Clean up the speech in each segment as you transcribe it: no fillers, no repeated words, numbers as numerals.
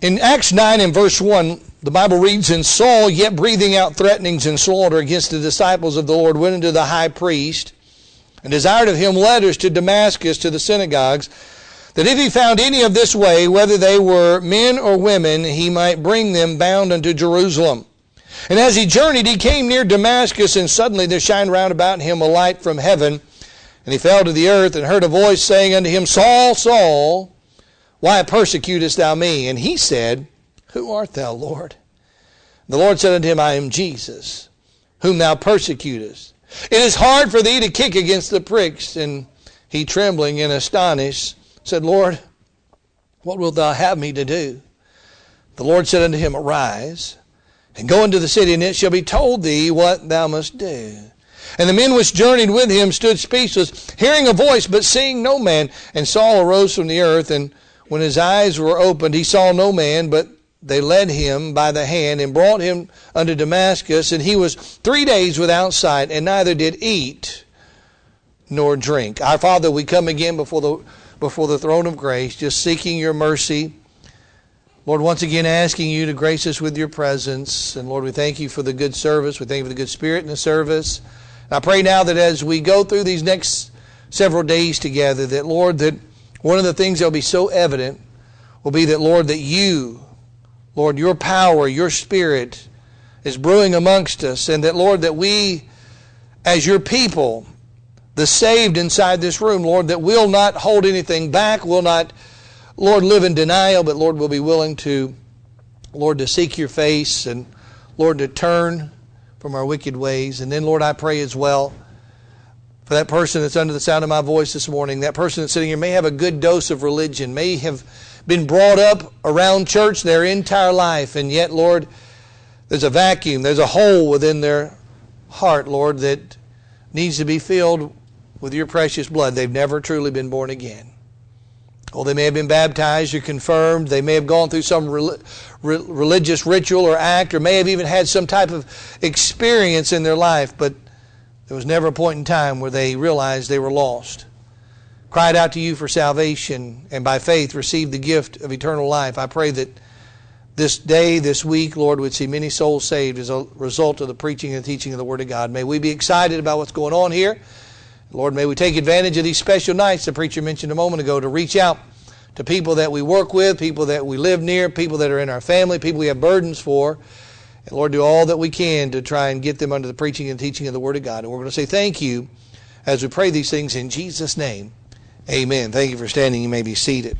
In Acts 9 and verse 1, the Bible reads, "And Saul, yet breathing out threatenings and slaughter against the disciples of the Lord, went unto the high priest, and desired of him letters to Damascus to the synagogues, that if he found any of this way, whether they were men or women, he might bring them bound unto Jerusalem. And as he journeyed, he came near Damascus, and suddenly there shined round about him a light from heaven. And he fell to the earth, and heard a voice saying unto him, Saul, Saul, why persecutest thou me? And he said, Who art thou, Lord? The Lord said unto him, I am Jesus, whom thou persecutest. It is hard for thee to kick against the pricks. And he, trembling and astonished, said, Lord, what wilt thou have me to do? The Lord said unto him, Arise, and go into the city, and it shall be told thee what thou must do. And the men which journeyed with him stood speechless, hearing a voice, but seeing no man. And Saul arose from the earth, and when his eyes were opened, he saw no man, but they led him by the hand, and brought him unto Damascus. And he was 3 days without sight, and neither did eat nor drink. Our Father, we come again before the throne of grace, just seeking your mercy. Lord, once again asking you to grace us with your presence. And Lord, we thank you for the good service. We thank you for the good spirit in the service. And I pray now that as we go through these next several days together, that Lord, that one of the things that will be so evident will be that, Lord, that you, Lord, your power, your spirit is brewing amongst us. And that, Lord, that we, as your people, the saved inside this room, Lord, that we'll not hold anything back, will not, Lord, live in denial, but Lord, we'll be willing to, Lord, to seek your face and, Lord, to turn from our wicked ways. And then, Lord, I pray as well for that person that's under the sound of my voice this morning, that person that's sitting here may have a good dose of religion, may have been brought up around church their entire life, and yet, Lord, there's a vacuum, there's a hole within their heart, Lord, that needs to be filled with your precious blood. They've never truly been born again. Oh, they may have been baptized or confirmed. They may have gone through some religious ritual or act, or may have even had some type of experience in their life, but there was never a point in time where they realized they were lost. Cried out to you for salvation, and by faith received the gift of eternal life. I pray that this day, this week, Lord, would see many souls saved as a result of the preaching and teaching of the Word of God. May we be excited about what's going on here. Lord, may we take advantage of these special nights the preacher mentioned a moment ago to reach out to people that we work with, people that we live near, people that are in our family, people we have burdens for. And Lord, do all that we can to try and get them under the preaching and teaching of the Word of God. And we're going to say thank you as we pray these things in Jesus' name. Amen. Thank you for standing. You may be seated.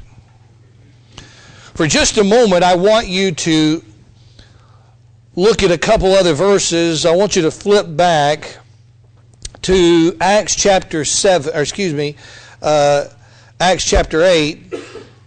For just a moment, I want you to look at a couple other verses. I want you to flip back to Acts chapter 7, Acts chapter 8.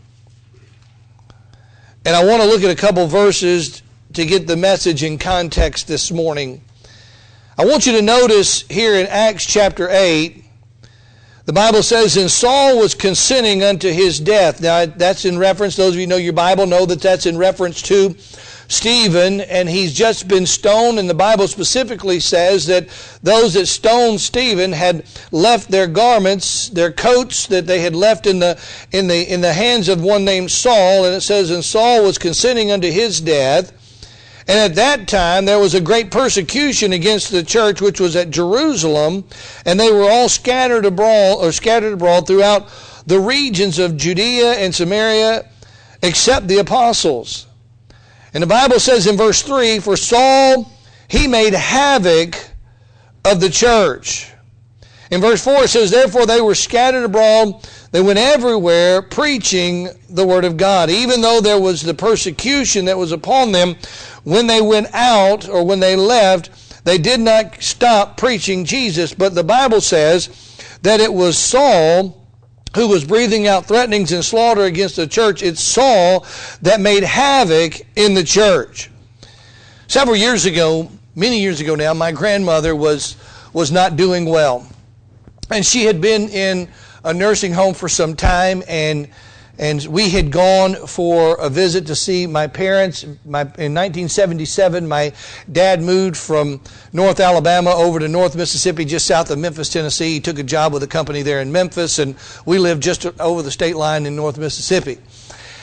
And I want to look at a couple verses to get the message in context this morning. I want you to notice here in Acts chapter 8, the Bible says, and Saul was consenting unto his death. Now, that's in reference, those of you who know your Bible know that that's in reference to Stephen, and he's just been stoned, and the Bible specifically says that those that stoned Stephen had left their garments, their coats that they had left in the hands of one named Saul, and it says, and Saul was consenting unto his death. And at that time there was a great persecution against the church which was at Jerusalem, and they were all scattered abroad throughout the regions of Judea and Samaria, except the apostles. And the Bible says in verse 3, for Saul, he made havoc of the church. In verse 4 it says, therefore they were scattered abroad, they went everywhere preaching the word of God. Even though there was the persecution that was upon them, when they went out or when they left, they did not stop preaching Jesus. But the Bible says that it was Saul who was breathing out threatenings and slaughter against the church. It's Saul that made havoc in the church. Several years ago, many years ago now, my grandmother was not doing well. And she had been in a nursing home for some time, and we had gone for a visit to see my parents. In 1977, my dad moved from North Alabama over to North Mississippi, just south of Memphis, Tennessee. He took a job with a company there in Memphis, and we lived just over the state line in North Mississippi.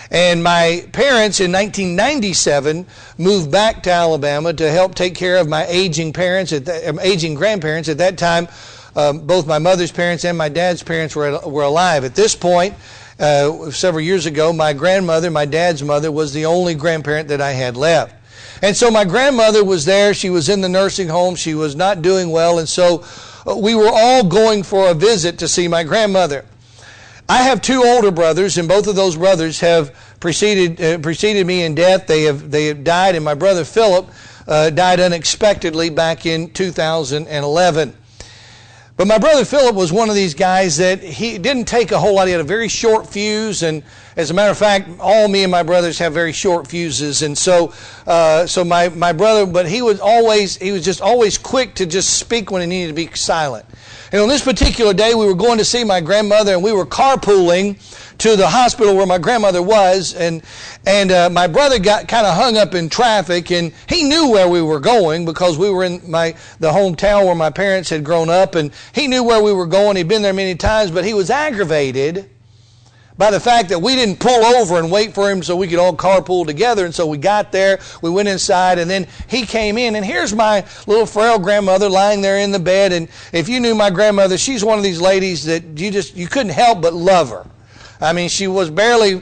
And my parents in 1997 moved back to Alabama to help take care of my aging grandparents. At that time, both my mother's parents and my dad's parents were alive. At this point, several years ago, my grandmother, my dad's mother, was the only grandparent that I had left. And so my grandmother was there. She was in the nursing home. She was not doing well. And so we were all going for a visit to see my grandmother. I have two older brothers, and both of those brothers have preceded me in death. They have died, and my brother Philip died unexpectedly back in 2011. But my brother Philip was one of these guys that he didn't take a whole lot. He had a very short fuse, and as a matter of fact, all me and my brothers have very short fuses. And so my brother, but he was just always quick to just speak when he needed to be silent. And on this particular day, we were going to see my grandmother, and we were carpooling to the hospital where my grandmother was, and my brother got kind of hung up in traffic, and he knew where we were going because we were in the hometown where my parents had grown up, and he knew where we were going. He'd been there many times, but he was aggravated by the fact that we didn't pull over and wait for him so we could all carpool together. And so we got there, we went inside, and then he came in, and here's my little frail grandmother lying there in the bed. And if you knew my grandmother, she's one of these ladies that you couldn't help but love her. I mean, she was barely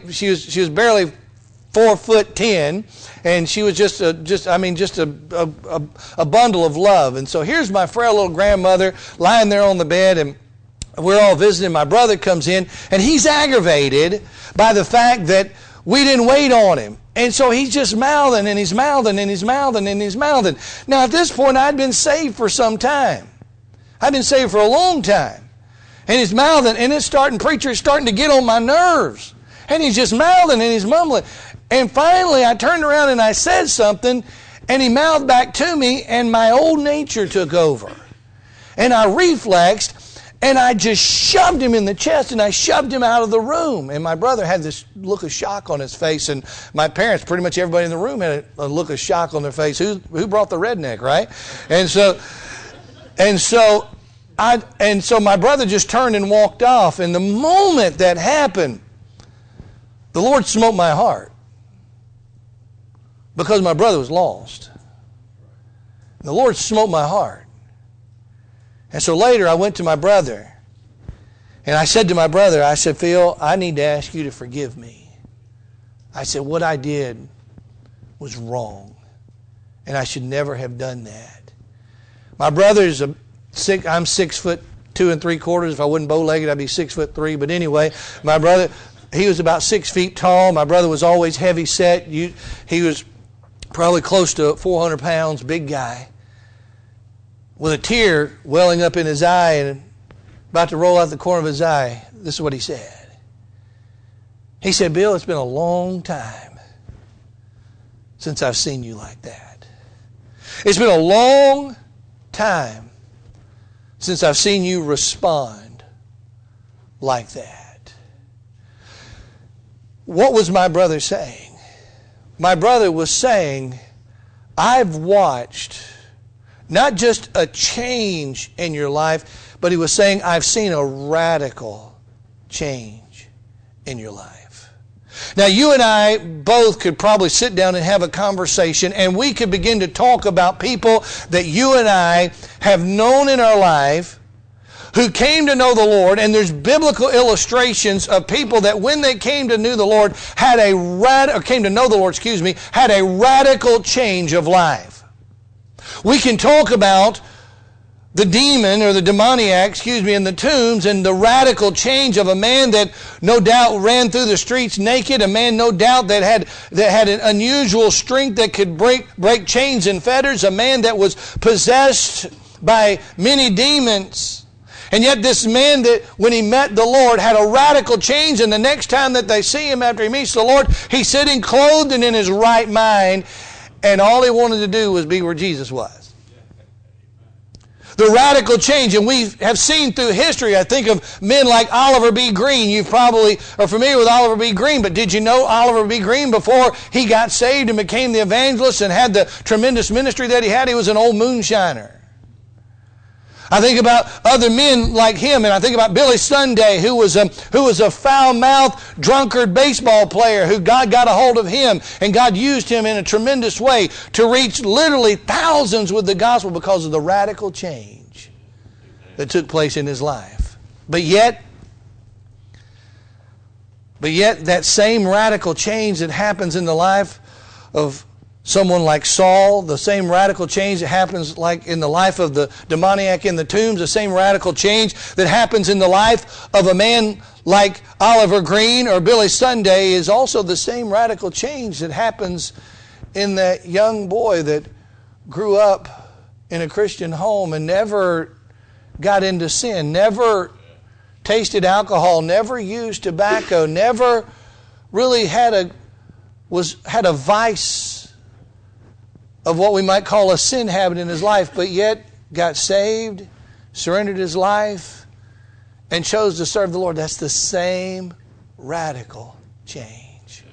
4'10", and she was just a bundle of love. And so here's my frail little grandmother lying there on the bed, and we're all visiting. My brother comes in, and he's aggravated by the fact that we didn't wait on him. And so he's just mouthing, and he's mouthing, and he's mouthing, and he's mouthing. Now, at this point, I'd been saved for some time. I'd been saved for a long time. And he's mouthing, and preacher's starting to get on my nerves. And he's just mouthing, and he's mumbling. And finally, I turned around, and I said something, and he mouthed back to me, and my old nature took over. And I reflexed, and I just shoved him in the chest, and I shoved him out of the room. And my brother had this look of shock on his face, and my parents, pretty much everybody in the room had a look of shock on their face. Who brought the redneck, right? And so my brother just turned and walked off. And the moment that happened, the Lord smote my heart because my brother was lost. And the Lord smote my heart. And so later I went to my brother, and I said to my brother, I said, Phil, I need to ask you to forgive me. I said, what I did was wrong, and I should never have done that. My brother's I'm 6'2 3/4. If I wasn't bow-legged, I'd be 6'3". But anyway, my brother, he was about 6 feet tall. My brother was always heavy set. He was probably close to 400 pounds, big guy, with a tear welling up in his eye and about to roll out the corner of his eye. This is what he said. He said, Bill, it's been a long time since I've seen you like that. It's been a long time since I've seen you respond like that. What was my brother saying? My brother was saying, I've watched not just a change in your life, but he was saying, I've seen a radical change in your life. Now, you and I both could probably sit down and have a conversation, and we could begin to talk about people that you and I have known in our life who came to know the Lord, and there's biblical illustrations of people that when they came to know the Lord had a radical change of life. We can talk about the demon or the demoniac, in the tombs, and the radical change of a man that no doubt ran through the streets naked, a man no doubt that had an unusual strength that could break chains and fetters, a man that was possessed by many demons. And yet this man that when he met the Lord had a radical change, and the next time that they see him after he meets the Lord, he's sitting clothed and in his right mind, and all he wanted to do was be where Jesus was. The radical change, and we have seen through history, I think of men like Oliver B. Green. You probably are familiar with Oliver B. Green, but did you know Oliver B. Green, before he got saved and became the evangelist and had the tremendous ministry that he had, he was an old moonshiner. I think about other men like him, and I think about Billy Sunday, who was a foul-mouthed, drunkard baseball player who God got a hold of him, and God used him in a tremendous way to reach literally thousands with the gospel because of the radical change that took place in his life. But yet that same radical change that happens in the life of someone like Saul, the same radical change that happens like in the life of the demoniac in the tombs, the same radical change that happens in the life of a man like Oliver Green or Billy Sunday is also the same radical change that happens in that young boy that grew up in a Christian home and never got into sin, never tasted alcohol, never used tobacco, never really had a vice of what we might call a sin habit in his life, but yet got saved, surrendered his life, and chose to serve the Lord. That's the same radical change.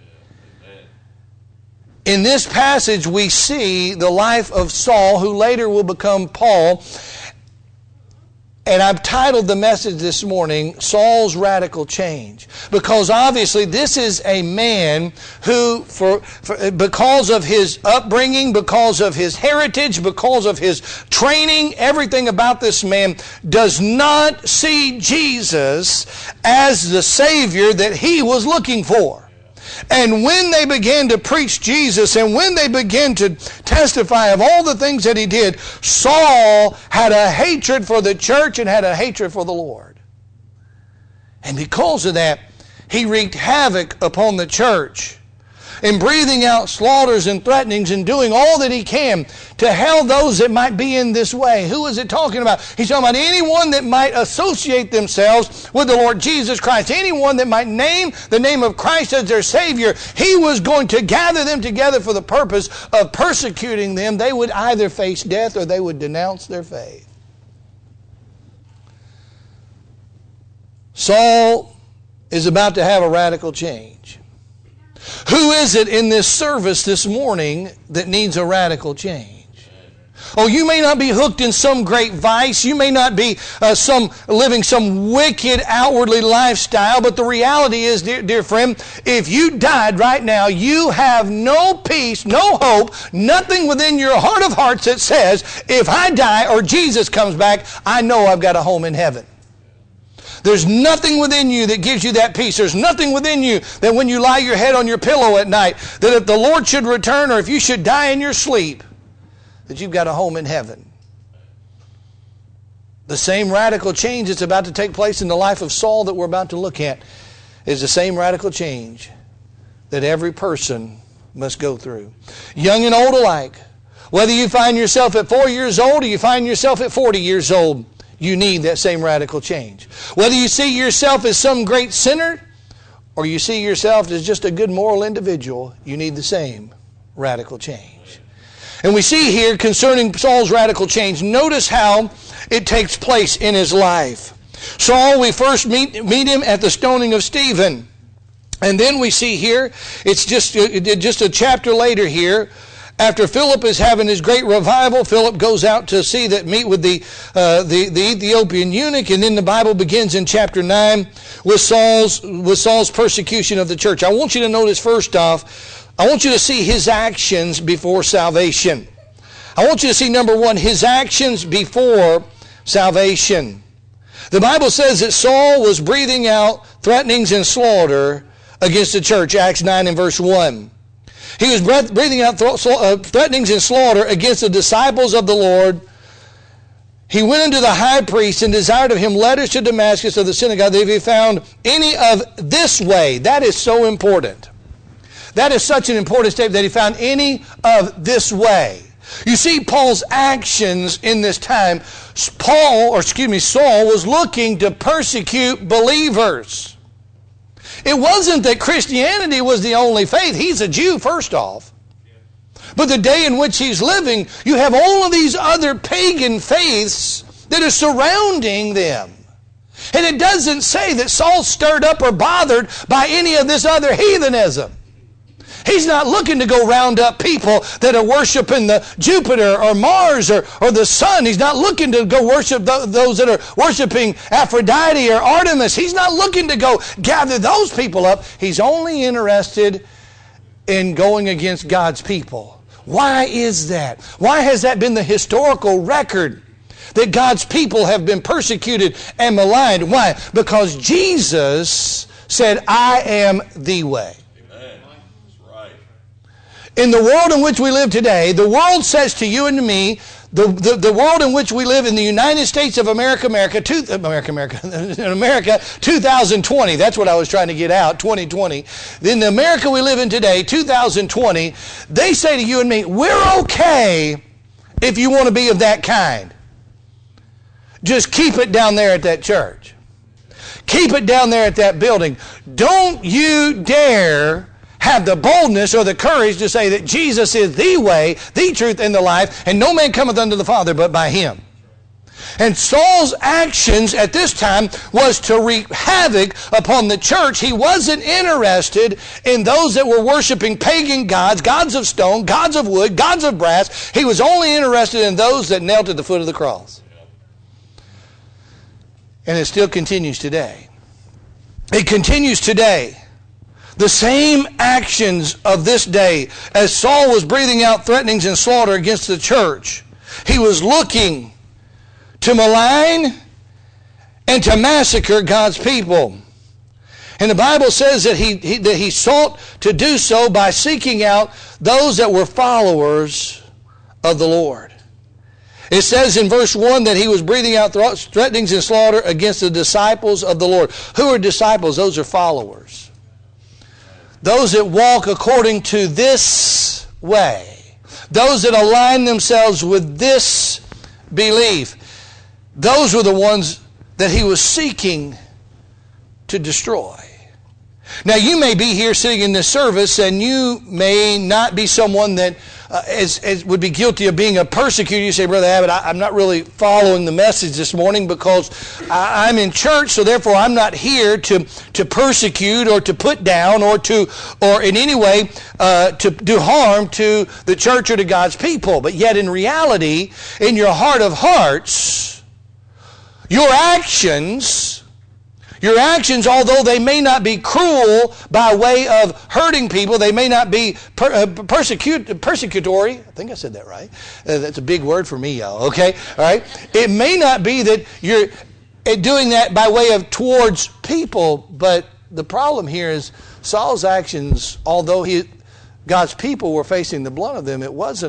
In this passage, we see the life of Saul, who later will become Paul. And I've titled the message this morning, Saul's Radical Change. Because obviously this is a man who, because of his upbringing, because of his heritage, because of his training, everything about this man does not see Jesus as the Savior that he was looking for. And when they began to preach Jesus and when they began to testify of all the things that he did, Saul had a hatred for the church and had a hatred for the Lord. And because of that, he wreaked havoc upon the church in breathing out slaughters and threatenings and doing all that he can to hell those that might be in this way. Who is it talking about? He's talking about anyone that might associate themselves with the Lord Jesus Christ. Anyone that might name the name of Christ as their Savior. He was going to gather them together for the purpose of persecuting them. They would either face death or they would denounce their faith. Saul is about to have a radical change. Who is it in this service this morning that needs a radical change? Oh, you may not be hooked in some great vice. You may not be living some wicked outwardly lifestyle. But the reality is, dear friend, if you died right now, you have no peace, no hope, nothing within your heart of hearts that says, if I die or Jesus comes back, I know I've got a home in heaven. There's nothing within you that gives you that peace. There's nothing within you that when you lie your head on your pillow at night, that if the Lord should return or if you should die in your sleep, that you've got a home in heaven. The same radical change that's about to take place in the life of Saul that we're about to look at is the same radical change that every person must go through. Young and old alike. Whether you find yourself at 4 years old or you find yourself at 40 years old, you need that same radical change. Whether you see yourself as some great sinner or you see yourself as just a good moral individual, you need the same radical change. And we see here concerning Saul's radical change, notice how it takes place in his life. Saul, we first meet him at the stoning of Stephen. And then we see here, it's just a chapter later here, after Philip is having his great revival, Philip goes out to meet with the Ethiopian eunuch, and then the Bible begins in chapter 9 with Saul's persecution of the church. I want you to notice first off, I want you to see his actions before salvation. I want you to see, number one, his actions before salvation. The Bible says that Saul was breathing out threatenings and slaughter against the church, Acts 9 and verse 1. He was breathing out threatenings and slaughter against the disciples of the Lord. He went unto the high priest and desired of him letters to Damascus of the synagogue, that if he found any of this way. That is so important. That is such an important statement, that he found any of this way. You see Paul's actions in this time. Saul was looking to persecute believers. It wasn't that Christianity was the only faith. He's a Jew, first off. But the day in which he's living, you have all of these other pagan faiths that are surrounding them. And it doesn't say that Saul stirred up or bothered by any of this other heathenism. He's not looking to go round up people that are worshiping the Jupiter or Mars or the sun. He's not looking to go worship those that are worshiping Aphrodite or Artemis. He's not looking to go gather those people up. He's only interested in going against God's people. Why is that? Why has that been the historical record that God's people have been persecuted and maligned? Why? Because Jesus said, I am the way. In the world in which we live today, the world says to you and to me, the world in which we live in the United States of America, America 2020, that's what I was trying to get out, 2020. In the America we live in today, 2020, they say to you and me, we're okay if you want to be of that kind. Just keep it down there at that church. Keep it down there at that building. Don't you dare have the boldness or the courage to say that Jesus is the way, the truth, and the life, and no man cometh unto the Father but by him. And Saul's actions at this time was to wreak havoc upon the church. He wasn't interested in those that were worshiping pagan gods, gods of stone, gods of wood, gods of brass. He was only interested in those that knelt at the foot of the cross. And it still continues today. It continues today. The same actions of this day, as Saul was breathing out threatenings and slaughter against the church, he was looking to malign and to massacre God's people. And the Bible says that he sought to do so by seeking out those that were followers of the Lord. It says in verse 1 that he was breathing out threatenings and slaughter against the disciples of the Lord. Who are disciples? Those are followers. Those that walk according to this way. Those that align themselves with this belief. Those were the ones that he was seeking to destroy. Now you may be here sitting in this service and you may not be someone that would be guilty of being a persecutor. You say, Brother Abbott, I'm not really following the message this morning because I'm in church, so therefore I'm not here to persecute or to put down or in any way to do harm to the church or to God's people. But yet in reality, in your heart of hearts, your actions, although they may not be cruel by way of hurting people, they may not be persecutory. I think I said that right. That's a big word for me, y'all. Okay? All right? It may not be that you're doing that by way of towards people, but the problem here is Saul's actions, although God's people were facing the blunt of them, it was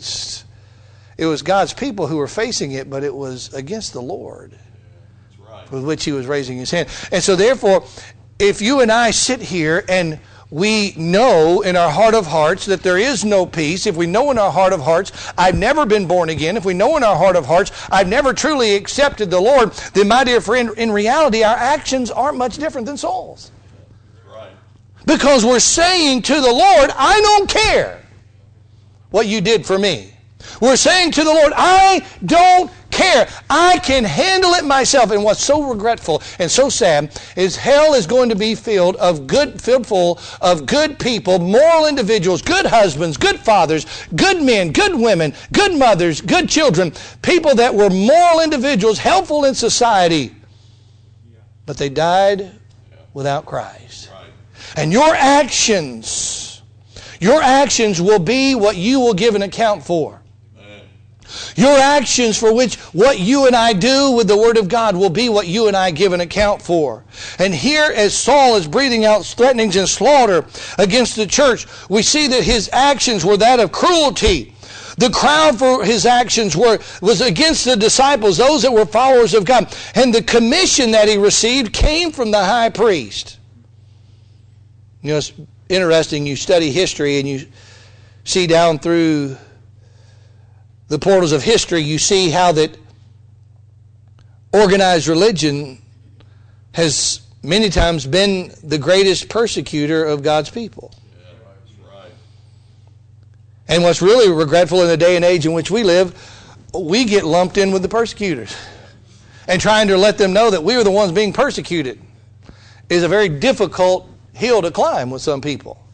God's people who were facing it, but it was against the Lord, with which he was raising his hand. And so therefore, if you and I sit here and we know in our heart of hearts that there is no peace, if we know in our heart of hearts, I've never been born again, if we know in our heart of hearts, I've never truly accepted the Lord, then my dear friend, in reality, our actions aren't much different than Saul's. Right. Because we're saying to the Lord, I don't care what you did for me. We're saying to the Lord, I don't care. I can handle it myself. And what's so regretful and so sad is hell is going to be filled full of good people, moral individuals, good husbands, good fathers, good men, good women, good mothers, good children, people that were moral individuals, helpful in society, but they died without Christ. And your actions will be what you will give an account for. Your actions for which what you and I do with the Word of God will be what you and I give an account for. And here as Saul is breathing out threatenings and slaughter against the church, we see that his actions were that of cruelty. The crowd for his actions was against the disciples, those that were followers of God. And the commission that he received came from the high priest. You know, it's interesting, you study history and you see down through the portals of history, you see how that organized religion has many times been the greatest persecutor of God's people. Yeah, that's right. And what's really regretful in the day and age in which we live, we get lumped in with the persecutors. And trying to let them know that we are the ones being persecuted is a very difficult hill to climb with some people.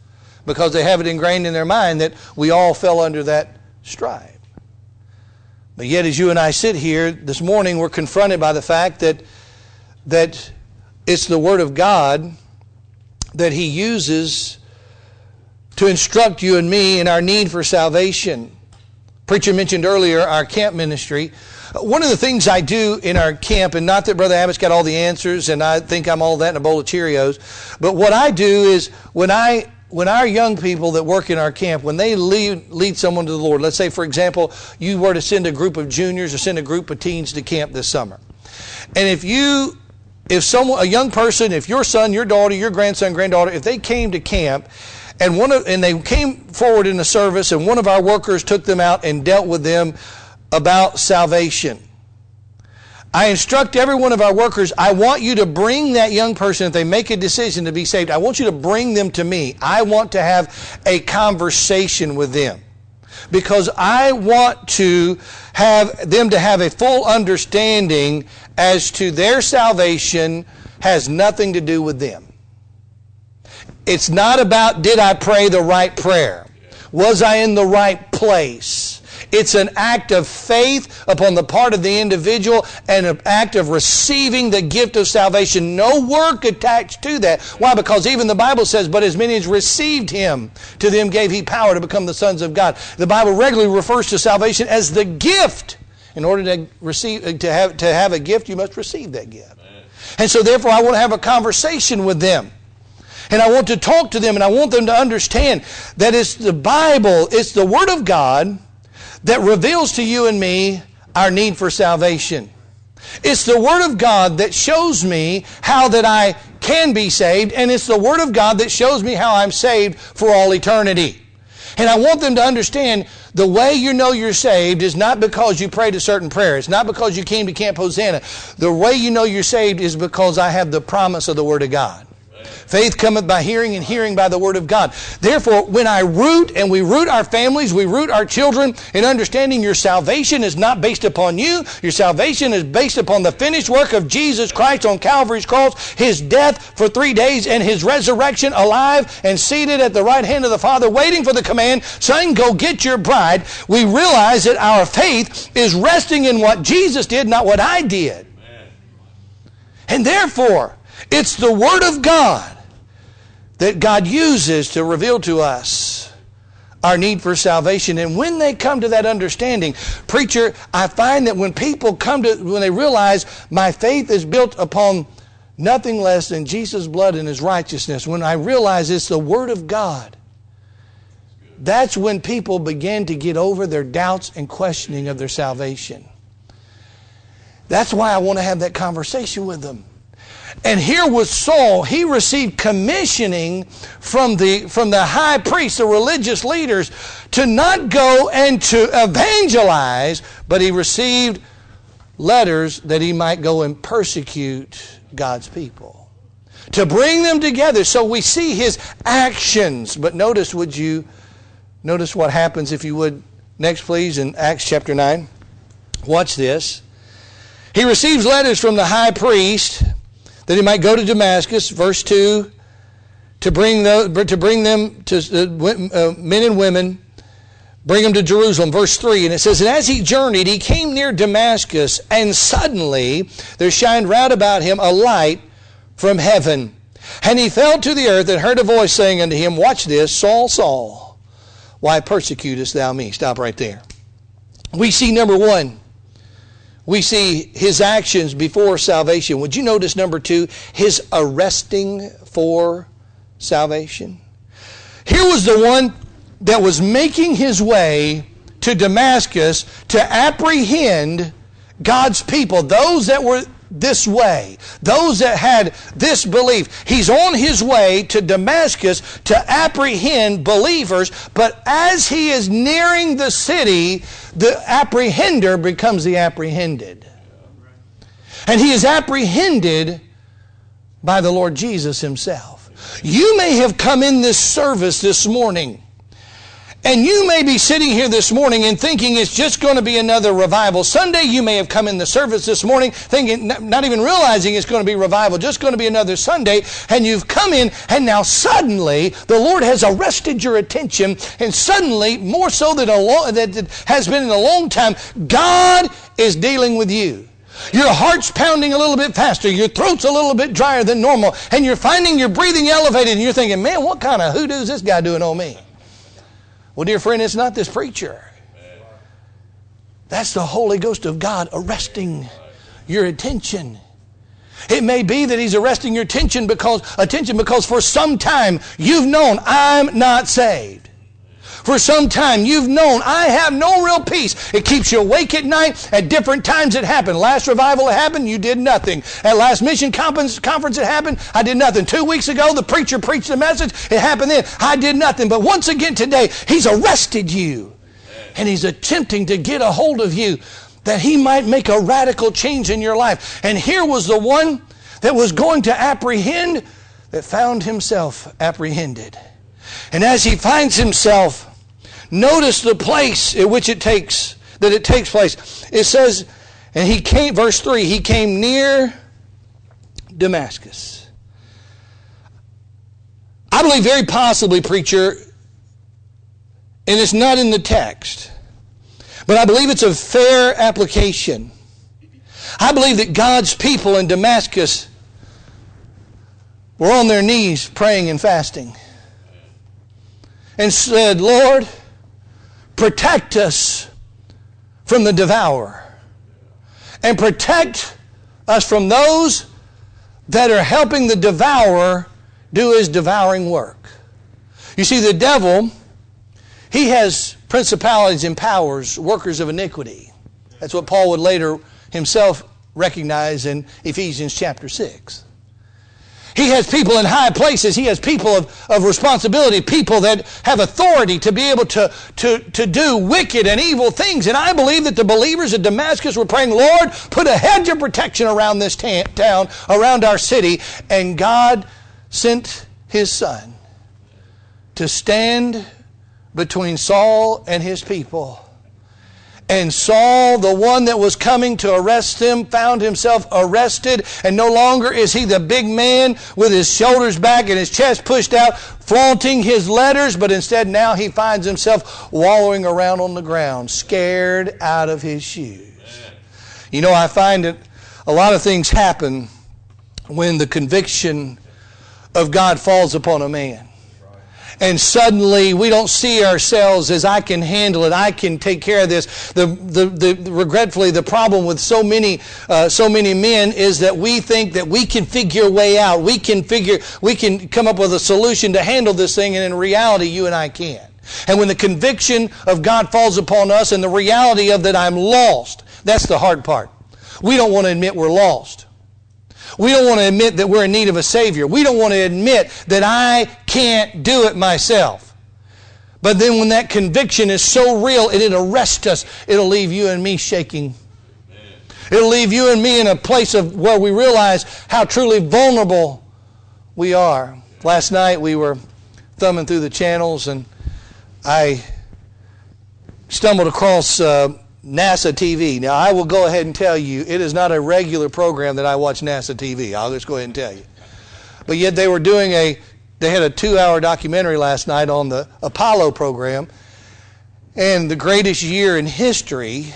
because they have it ingrained in their mind that we all fell under that stripe. But yet, as you and I sit here this morning, we're confronted by the fact that it's the Word of God that He uses to instruct you and me in our need for salvation. Preacher mentioned earlier our camp ministry. One of the things I do in our camp, and not that Brother Abbott's got all the answers and I think I'm all that in a bowl of Cheerios, but what I do is when our young people that work in our camp, when they lead someone to the Lord, let's say, for example, you were to send a group of juniors or send a group of teens to camp this summer. And if a young person, if your son, your daughter, your grandson, granddaughter, if they came to camp and they came forward in the service and one of our workers took them out and dealt with them about salvation, I instruct every one of our workers, I want you to bring that young person, if they make a decision to be saved, I want you to bring them to me. I want to have a conversation with them, because I want to have them to have a full understanding as to their salvation has nothing to do with them. It's not about, did I pray the right prayer? Was I in the right place? It's an act of faith upon the part of the individual and an act of receiving the gift of salvation. No work attached to that. Why? Because even the Bible says, but as many as received Him, to them gave He power to become the sons of God. The Bible regularly refers to salvation as the gift. In order to have a gift, you must receive that gift. Amen. And so therefore I want to have a conversation with them. And I want to talk to them, and I want them to understand that it's the Bible, it's the Word of God that reveals to you and me our need for salvation. It's the Word of God that shows me how that I can be saved, and it's the Word of God that shows me how I'm saved for all eternity. And I want them to understand the way you know you're saved is not because you prayed a certain prayer. It's not because you came to Camp Hosanna. The way you know you're saved is because I have the promise of the Word of God. Faith cometh by hearing, and hearing by the Word of God. Therefore, when I root, and we root our families, we root our children in understanding your salvation is not based upon you. Your salvation is based upon the finished work of Jesus Christ on Calvary's cross, His death for 3 days, and His resurrection alive and seated at the right hand of the Father, waiting for the command, saying, go get your bride. We realize that our faith is resting in what Jesus did, not what I did. Amen. And therefore, it's the Word of God that God uses to reveal to us our need for salvation. And when they come to that understanding, preacher, I find that when people when they realize my faith is built upon nothing less than Jesus' blood and His righteousness, when I realize it's the Word of God, that's when people begin to get over their doubts and questioning of their salvation. That's why I want to have that conversation with them. And here was Saul. He received commissioning from the high priests, the religious leaders, to not go and to evangelize, but he received letters that he might go and persecute God's people, to bring them together. So we see his actions. But notice what happens, if you would, next please, in Acts chapter 9. Watch this. He receives letters from the high priest that he might go to Damascus, verse 2, to bring them to men and women, bring them to Jerusalem, verse 3. And it says, and as he journeyed, he came near Damascus, and suddenly there shined round about him a light from heaven. And he fell to the earth and heard a voice saying unto him, watch this, Saul, Saul, why persecutest thou me? Stop right there. We see, number one, we see his actions before salvation. Would you notice, number two, his arresting for salvation? Here was the one that was making his way to Damascus to apprehend God's people, those that were this way, those that had this belief. He's on his way to Damascus to apprehend believers, but as he is nearing the city, the apprehender becomes the apprehended. And he is apprehended by the Lord Jesus Himself. You may have come in this service this morning And you may be sitting here this morning and thinking it's just going to be another revival Sunday. You may have come in the service this morning thinking, not even realizing it's going to be revival, just going to be another Sunday. And you've come in and now suddenly the Lord has arrested your attention. And suddenly, more so than it has been in a long time, God is dealing with you. Your heart's pounding a little bit faster. Your throat's a little bit drier than normal. And you're finding your breathing elevated. And you're thinking, man, what kind of hoodoo is this guy doing on me? Well, dear friend, it's not this preacher. That's the Holy Ghost of God arresting your attention. It may be that He's arresting your attention because for some time you've known, I'm not saved. For some time you've known, I have no real peace. It keeps you awake at night. At different times it happened. Last revival it happened, you did nothing. At last mission conference it happened, I did nothing. 2 weeks ago the preacher preached a message, it happened then, I did nothing. But once again today, He's arrested you. And He's attempting to get a hold of you that He might make a radical change in your life. And here was the one that was going to apprehend that found himself apprehended. And as he finds himself, notice the place at which it takes place. It says, and he came, verse 3, he came near Damascus. I believe very possibly, preacher, and it's not in the text, but I believe it's a fair application. I believe that God's people in Damascus were on their knees praying and fasting and said, Lord, protect us from the devourer and protect us from those that are helping the devourer do his devouring work. You see, the devil, he has principalities and powers, workers of iniquity. That's what Paul would later himself recognize in Ephesians chapter 6. He has people in high places. He has people of responsibility, people that have authority to be able to do wicked and evil things. And I believe that the believers at Damascus were praying, Lord, put a hedge of protection around this town, around our city. And God sent His Son to stand between Saul and his people. And Saul, the one that was coming to arrest him, found himself arrested. And no longer is he the big man with his shoulders back and his chest pushed out, flaunting his letters. But instead now he finds himself wallowing around on the ground, scared out of his shoes. You know, I find that a lot of things happen when the conviction of God falls upon a man. And suddenly we don't see ourselves as I can handle it. I can take care of this. Regretfully, the problem with so many men is that we think that we can figure a way out. We can come up with a solution to handle this thing, and in reality, you and I can't. And when the conviction of God falls upon us and the reality of that I'm lost, that's the hard part. We don't want to admit we're lost. We don't want to admit that we're in need of a Savior. We don't want to admit that I can't do it myself. But then when that conviction is so real and it arrests us, it'll leave you and me shaking. It'll leave you and me in a place of where we realize how truly vulnerable we are. Last night we were thumbing through the channels and I stumbled across NASA TV. Now, I will go ahead and tell you, it is not a regular program that I watch NASA TV. I'll just go ahead and tell you. But yet they had a 2-hour documentary last night on the Apollo program. And the greatest year in history,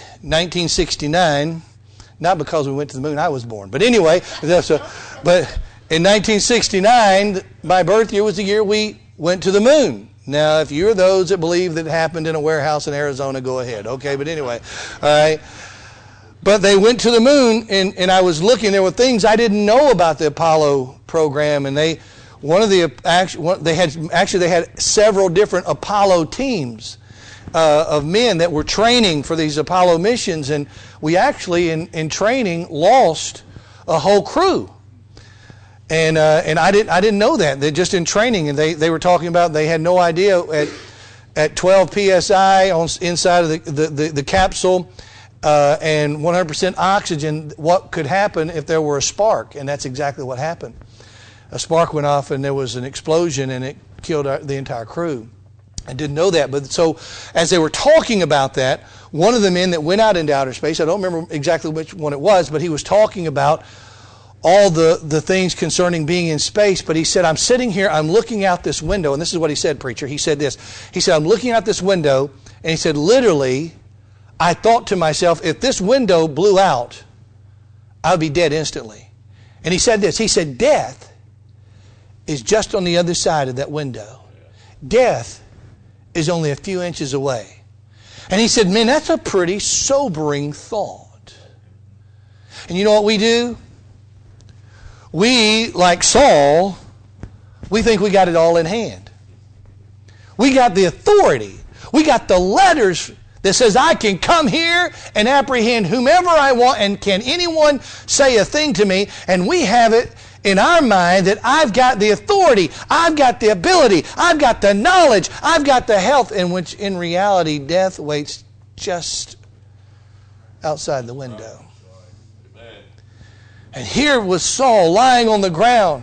1969, not because we went to the moon, I was born. But anyway, but in 1969, my birth year was the year we went to the moon. Now, if you're those that believe that it happened in a warehouse in Arizona, go ahead. Okay, but anyway, all right. But they went to the moon, and I was looking. There were things I didn't know about the Apollo program, and they had several different Apollo teams of men that were training for these Apollo missions, and we actually in training lost a whole crew. And I didn't know that. They're just in training, and they were talking about they had no idea at 12 psi inside of the capsule and 100% oxygen what could happen if there were a spark, and that's exactly what happened. A spark went off, and there was an explosion, and it killed the entire crew. I didn't know that. But so as they were talking about that, one of the men that went out into outer space, I don't remember exactly which one it was, but he was talking about all the things concerning being in space. But he said, I'm sitting here, I'm looking out this window. And this is what he said, preacher. He said this. He said, I'm looking out this window. And he said, literally, I thought to myself, if this window blew out, I would be dead instantly. And he said this. He said, death is just on the other side of that window. Death is only a few inches away. And he said, man, that's a pretty sobering thought. And you know what we do? We, like Saul, we think we got it all in hand. We got the authority. We got the letters that says I can come here and apprehend whomever I want, and can anyone say a thing to me? And we have it in our mind that I've got the authority, I've got the ability, I've got the knowledge, I've got the health, in which in reality death waits just outside the window. And here was Saul lying on the ground.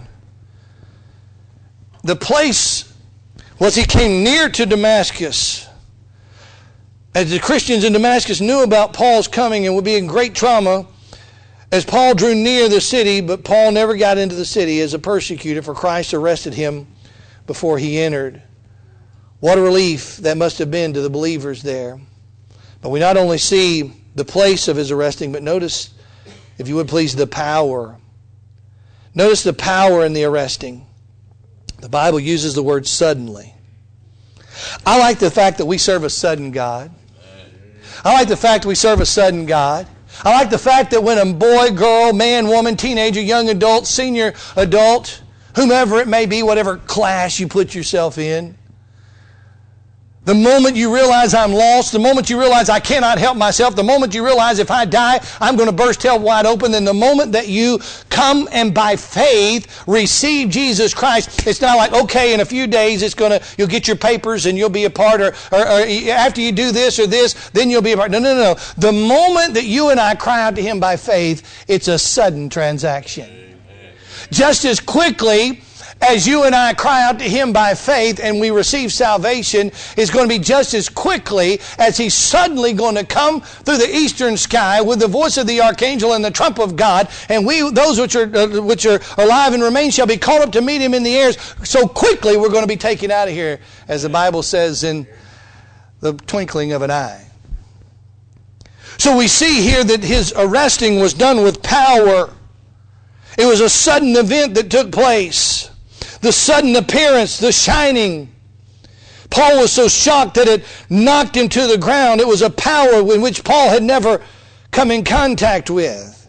The place was he came near to Damascus. As the Christians in Damascus knew about Paul's coming and would be in great trauma, as Paul drew near the city, but Paul never got into the city as a persecutor, for Christ arrested him before he entered. What a relief that must have been to the believers there. But we not only see the place of his arresting, but notice, if you would please, the power. Notice the power in the arresting. The Bible uses the word suddenly. I like the fact that we serve a sudden God. I like the fact that we serve a sudden God. I like the fact that when a boy, girl, man, woman, teenager, young adult, senior adult, whomever it may be, whatever class you put yourself in, the moment you realize I'm lost, the moment you realize I cannot help myself, the moment you realize if I die, I'm going to burst hell wide open, then the moment that you come and by faith receive Jesus Christ, it's not like, okay, in a few days you'll get your papers and you'll be a part, or after you do this or this, then you'll be a part. No. The moment that you and I cry out to Him by faith, it's a sudden transaction. Just as quickly as you and I cry out to Him by faith and we receive salvation, is going to be just as quickly as He's suddenly going to come through the eastern sky with the voice of the archangel and the trump of God, and we, those which are alive and remain, shall be caught up to meet Him in the airs. So quickly we're going to be taken out of here, as the Bible says, in the twinkling of an eye. So we see here that His arresting was done with power. It was a sudden event that took place. The sudden appearance, the shining. Paul was so shocked that it knocked him to the ground. It was a power in which Paul had never come in contact with.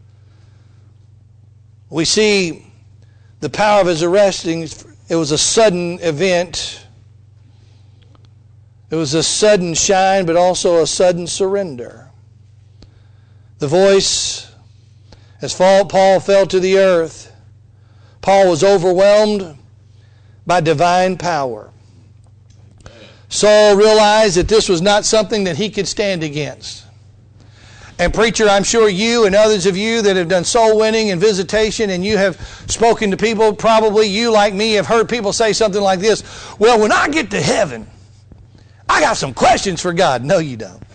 We see the power of his arresting. It was a sudden event. It was a sudden shine, but also a sudden surrender. The voice, as Paul fell to the earth, Paul was overwhelmed by divine power. Saul realized that this was not something that he could stand against. And preacher, I'm sure you and others of you that have done soul winning and visitation, and you have spoken to people, probably you like me have heard people say something like this: well, when I get to heaven, I got some questions for God. No, you don't.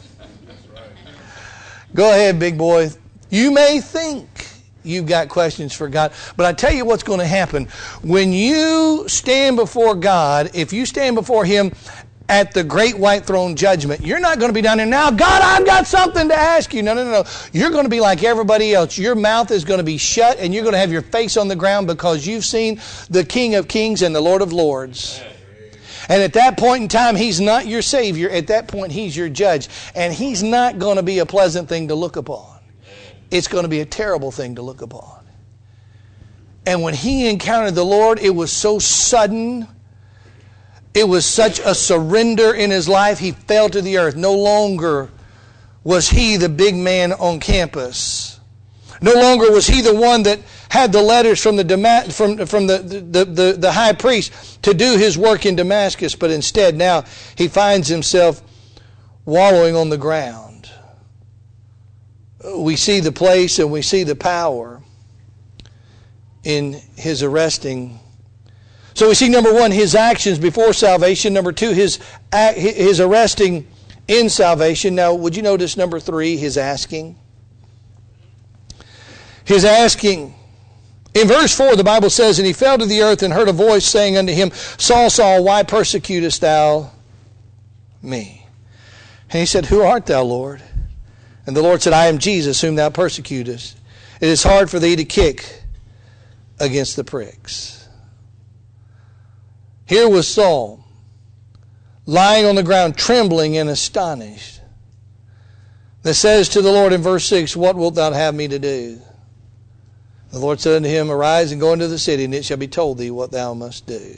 Go ahead, big boy. You may think you've got questions for God, but I tell you what's going to happen. When you stand before God, if you stand before Him at the great white throne judgment, you're not going to be down there, now, God, I've got something to ask you. No. You're going to be like everybody else. Your mouth is going to be shut, and you're going to have your face on the ground, because you've seen the King of Kings and the Lord of Lords. And at that point in time, He's not your Savior. At that point, He's your judge. And He's not going to be a pleasant thing to look upon. It's going to be a terrible thing to look upon. And when he encountered the Lord, it was so sudden. It was such a surrender in his life. He fell to the earth. No longer was he the big man on campus. No longer was he the one that had the letters from the high priest to do his work in Damascus, but instead now he finds himself wallowing on the ground. We see the place and we see the power in his arresting. So we see, number one, his actions before salvation. Number two, his arresting in salvation. Now, would you notice number three, his asking? His asking. In verse 4, the Bible says, and he fell to the earth and heard a voice saying unto him, Saul, Saul, why persecutest thou me? And he said, Who art thou, Lord? And the Lord said, I am Jesus, whom thou persecutest. It is hard for thee to kick against the pricks. Here was Saul, lying on the ground, trembling and astonished, that says to the Lord in verse 6, What wilt thou have me to do? The Lord said unto him, Arise and go into the city, and it shall be told thee what thou must do.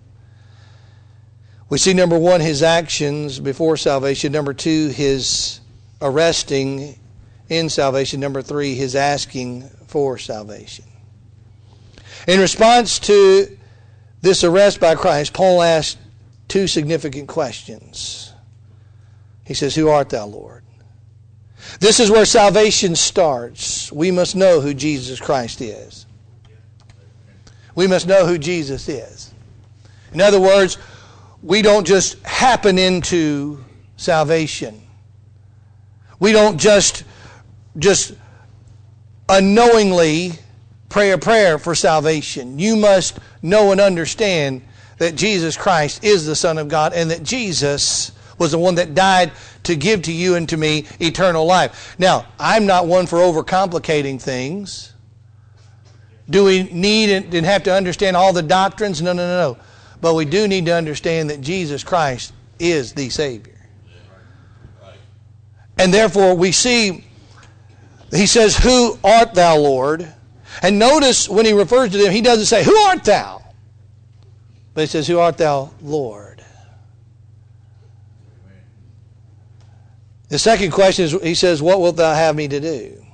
We see, number one, his actions before salvation. Number two, his arresting in salvation. Number three, his asking for salvation. In response to this arrest by Christ, Paul asked two significant questions. He says, Who art thou, Lord? This is where salvation starts. We must know who Jesus Christ is. We must know who Jesus is. In other words, we don't just happen into salvation. We don't just unknowingly pray a prayer for salvation. You must know and understand that Jesus Christ is the Son of God and that Jesus was the one that died to give to you and to me eternal life. Now, I'm not one for overcomplicating things. Do we need and have to understand all the doctrines? No. But we do need to understand that Jesus Christ is the Savior. And therefore we see, he says, Who art thou, Lord? And notice when he refers to them, he doesn't say, Who art thou? But he says, Who art thou, Lord? The second question is, he says, What wilt thou have me to do?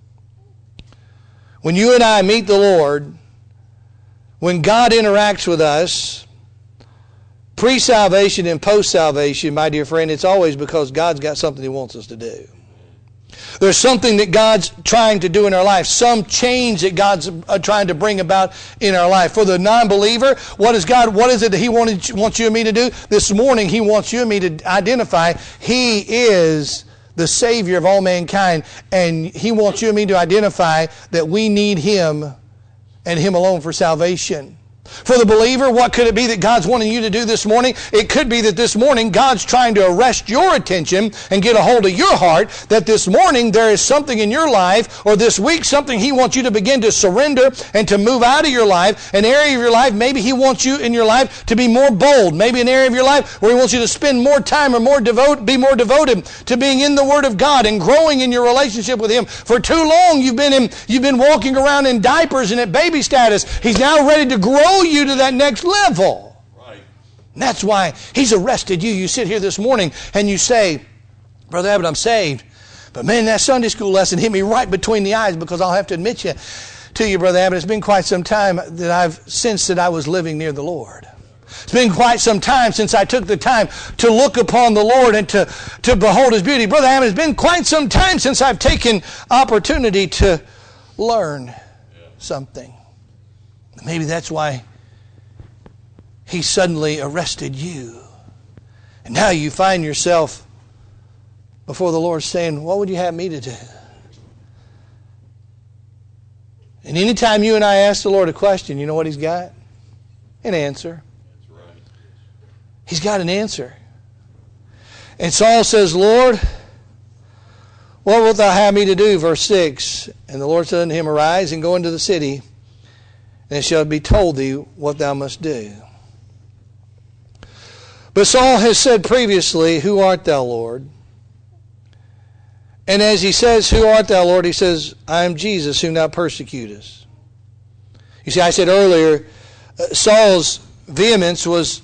When you and I meet the Lord, when God interacts with us, pre-salvation and post-salvation, my dear friend, it's always because God's got something He wants us to do. There's something that God's trying to do in our life, some change that God's trying to bring about in our life. For the non-believer, what is it that He wants you and me to do? This morning, He wants you and me to identify He is the Savior of all mankind, and He wants you and me to identify that we need Him and Him alone for salvation. For the believer, what could it be that God's wanting you to do this morning? It could be that this morning God's trying to arrest your attention and get a hold of your heart, that this morning there is something in your life, or this week something He wants you to begin to surrender and to move out of your life, an area of your life. Maybe He wants you in your life to be more bold. Maybe an area of your life where He wants you to spend more time or be more devoted to being in the Word of God and growing in your relationship with Him. For too long you've been walking around in diapers and at baby status. He's now ready to grow you to that next level. Right. And that's why He's arrested you. You sit here this morning and you say, Brother Abbott, I'm saved. But man, that Sunday school lesson hit me right between the eyes, because I'll have to admit to you, Brother Abbott, it's been quite some time that I've sensed that I was living near the Lord. It's been quite some time since I took the time to look upon the Lord and to behold His beauty. Brother Abbott, it's been quite some time since I've taken opportunity to learn something. Maybe that's why He suddenly arrested you. And now you find yourself before the Lord saying, What would you have me to do? And anytime you and I ask the Lord a question, you know what He's got? An answer. That's right. He's got an answer. And Saul says, Lord, what wilt thou have me to do? Verse 6. And the Lord said unto him, Arise and go into the city, and it shall be told thee what thou must do. But Saul has said previously, Who art thou, Lord? And as he says, Who art thou, Lord? He says, I am Jesus, whom thou persecutest. You see, I said earlier, Saul's vehemence was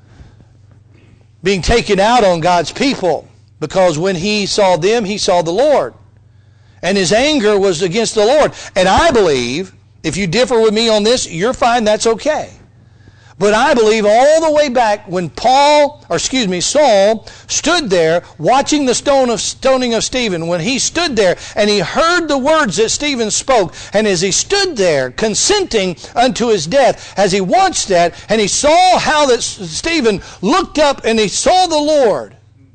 being taken out on God's people, because when he saw them, he saw the Lord. And his anger was against the Lord. And I believe, if you differ with me on this, you're fine, that's okay. But I believe all the way back when Saul stood there watching the stoning of Stephen, when he stood there and he heard the words that Stephen spoke, and as he stood there consenting unto his death, as he watched that and he saw how that Stephen looked up and he saw the Lord,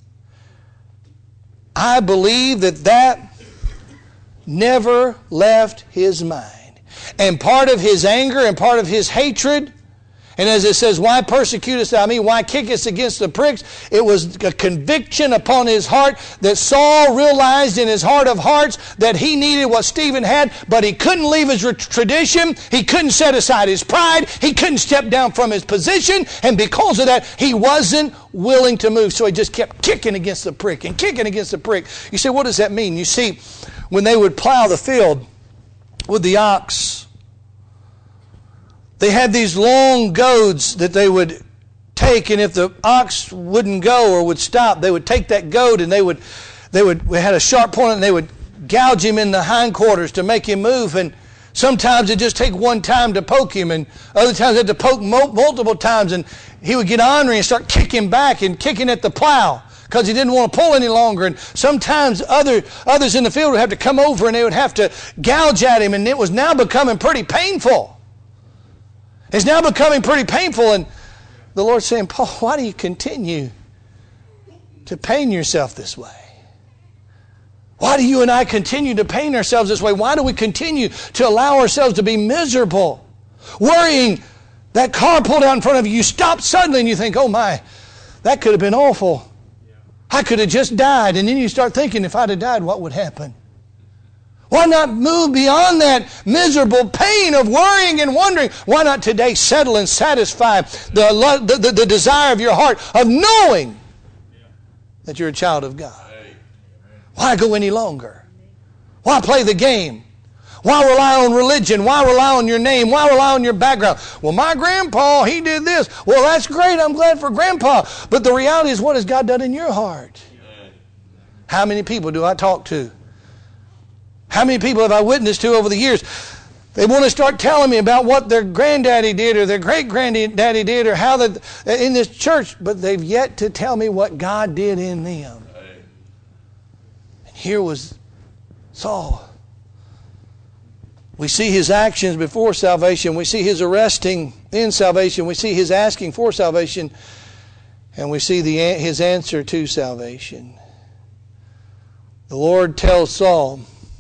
I believe that never left his mind. And part of his anger and part of his hatred, and as it says, why persecutest thou me? Why kickest against the pricks? It was a conviction upon his heart that Saul realized in his heart of hearts that he needed what Stephen had, but he couldn't leave his tradition. He couldn't set aside his pride. He couldn't step down from his position. And because of that, he wasn't willing to move. So he just kept kicking against the prick and kicking against the prick. You say, what does that mean? You see, when they would plow the field with the ox, they had these long goads that they would take, and if the ox wouldn't go or would stop, they would take that goad and we had a sharp point and they would gouge him in the hindquarters to make him move. And sometimes it'd just take one time to poke him, and other times they had to poke multiple times, and he would get ornery and start kicking back and kicking at the plow because he didn't want to pull any longer. And sometimes others in the field would have to come over and they would have to gouge at him, and it was now becoming pretty painful. It's now becoming pretty painful, and the Lord's saying, Paul, why do you continue to pain yourself this way? Why do you and I continue to pain ourselves this way? Why do we continue to allow ourselves to be miserable? Worrying, that car pulled out in front of you, you stop suddenly and you think, oh my, that could have been awful. I could have just died. And then you start thinking, if I'd have died, what would happen? Why not move beyond that miserable pain of worrying and wondering? Why not today settle and satisfy the desire of your heart of knowing that you're a child of God? Why go any longer? Why play the game? Why rely on religion? Why rely on your name? Why rely on your background? Well, my grandpa, he did this. Well, that's great. I'm glad for grandpa. But the reality is, what has God done in your heart? How many people do I talk to? How many people have I witnessed to over the years? They want to start telling me about what their granddaddy did or their great-granddaddy did or how that in this church, but they've yet to tell me what God did in them. And here was Saul. We see his actions before salvation. We see his arresting in salvation. We see his asking for salvation. And we see his answer to salvation. The Lord tells Saul,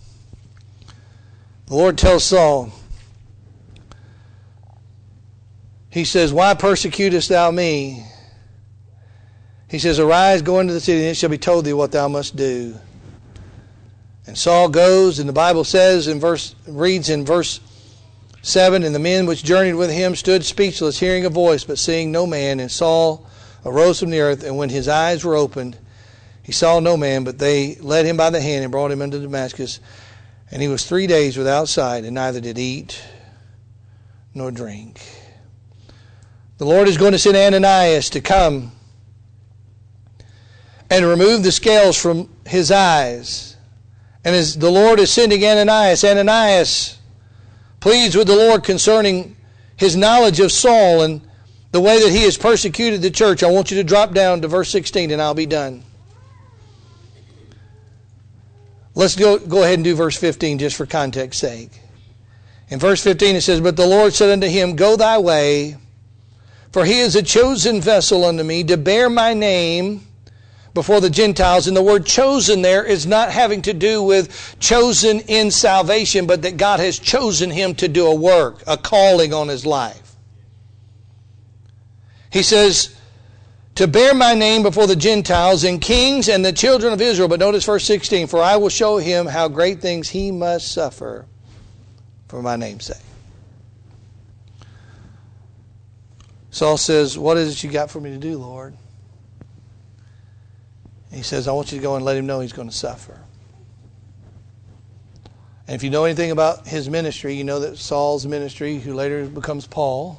he says, why persecutest thou me? He says, arise, go into the city, and it shall be told thee what thou must do. And Saul goes, and the Bible says, reads in verse 7, and the men which journeyed with him stood speechless, hearing a voice, but seeing no man. And Saul arose from the earth, and when his eyes were opened, he saw no man, but they led him by the hand and brought him into Damascus. And he was 3 days without sight, and neither did eat nor drink. The Lord is going to send Ananias to come and remove the scales from his eyes. And as the Lord is sending Ananias pleads with the Lord concerning his knowledge of Saul and the way that he has persecuted the church. I want you to drop down to verse 16 and I'll be done. Let's go ahead and do verse 15 just for context's sake. In verse 15 it says, but the Lord said unto him, go thy way, for he is a chosen vessel unto me to bear my name before the Gentiles. And the word chosen there is not having to do with chosen in salvation, but that God has chosen him to do a work, a calling on his life. He says, to bear my name before the Gentiles and kings and the children of Israel. But notice verse 16, for I will show him how great things he must suffer for my name's sake. Saul says, what is it you got for me to do, Lord? He says, I want you to go and let him know he's going to suffer. And if you know anything about his ministry, you know that Saul's ministry, who later becomes Paul,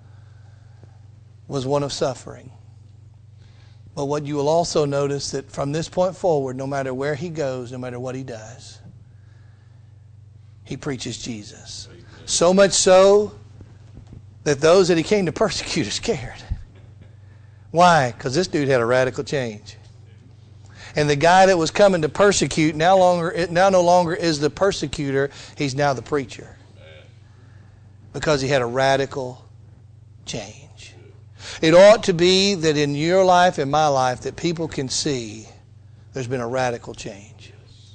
was one of suffering. But what you will also notice that from this point forward, no matter where he goes, no matter what he does, he preaches Jesus. So much so that those that he came to persecute are scared. Why? Because this dude had a radical change. And the guy that was coming to persecute now no longer is the persecutor. He's now the preacher. Because he had a radical change. It ought to be that in your life and my life that people can see there's been a radical change.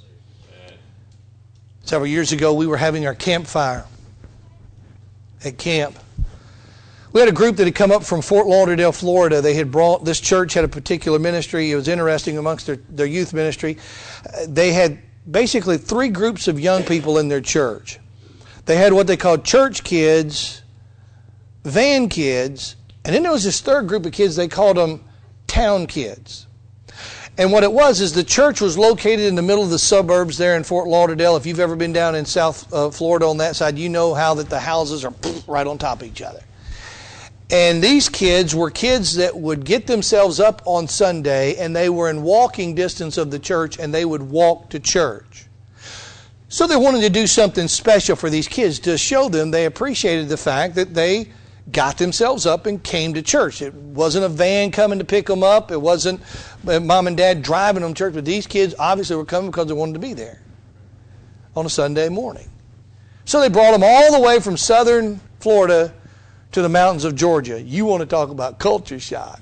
Several years ago we were having our campfire at camp. We had a group that had come up from Fort Lauderdale, Florida. They had brought, this church had a particular ministry. It was interesting amongst their youth ministry. They had basically 3 groups of young people in their church. They had what they called church kids, van kids, and then there was this third group of kids, they called them town kids. And what it was is the church was located in the middle of the suburbs there in Fort Lauderdale. If you've ever been down in South Florida on that side, you know how that the houses are right on top of each other. And these kids were kids that would get themselves up on Sunday and they were in walking distance of the church and they would walk to church. So they wanted to do something special for these kids to show them they appreciated the fact that they got themselves up and came to church. It wasn't a van coming to pick them up. It wasn't mom and dad driving them to church. But these kids obviously were coming because they wanted to be there on a Sunday morning. So they brought them all the way from southern Florida to the mountains of Georgia. You want to talk about culture shock.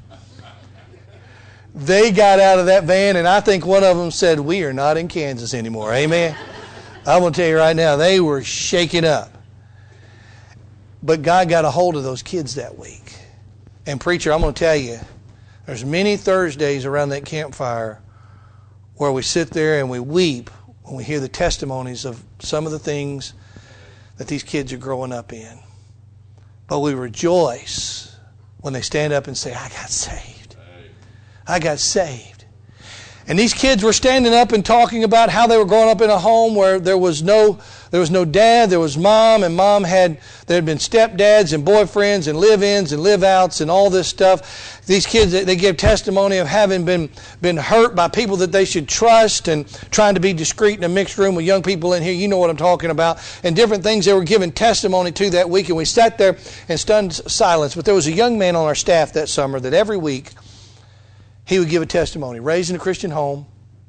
They got out of that van, and I think one of them said, "We are not in Kansas anymore." Amen? I'm going to tell you right now, they were shaken up. But God got a hold of those kids that week. And preacher, I'm going to tell you, there's many Thursdays around that campfire where we sit there and we weep when we hear the testimonies of some of the things that these kids are growing up in. But we rejoice when they stand up and say, "I got saved. I got saved." And these kids were standing up and talking about how they were growing up in a home where there was no dad, there was mom, and there had been stepdads and boyfriends and live-ins and live-outs and all this stuff. These kids, they give testimony of having been hurt by people that they should trust and trying to be discreet in a mixed room with young people in here. You know what I'm talking about. And different things they were giving testimony to that week. And we sat there in stunned silence. But there was a young man on our staff that summer that every week he would give a testimony. Raised in a Christian home,